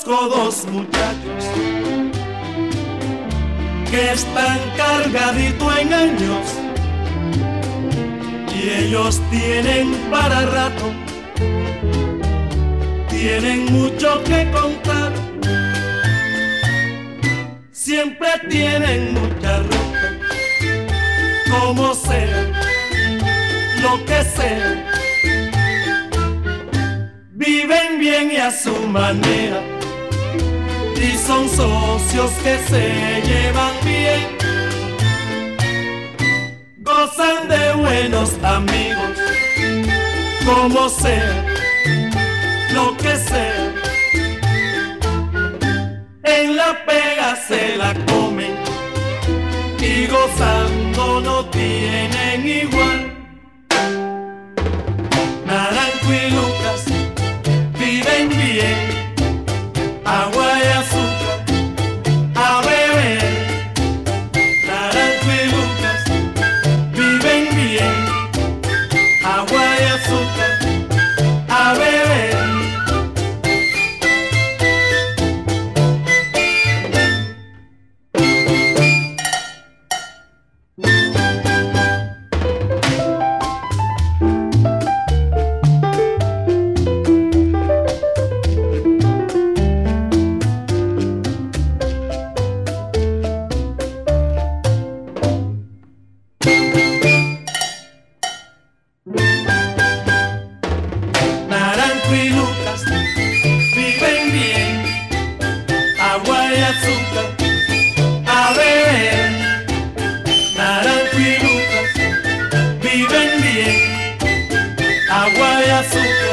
Conozco dos muchachos que están cargaditos en años y ellos tienen para rato, tienen mucho que contar, siempre tienen mucha ropa, como sea, lo que sea. Viven bien y a su manera, y son socios que se llevan bien, gozan de buenos amigos, como sea, lo que sea. En la pega se la comen y gozando no tienen igual. Naranjo y Lucas viven bien, agua y azúcar a beber. Naranjo y Lucas viven bien, agua y azúcar a beber. Naranjo y Lucas viven bien, agua y azúcar a beber. Naranjo y Lucas viven bien, agua y azúcar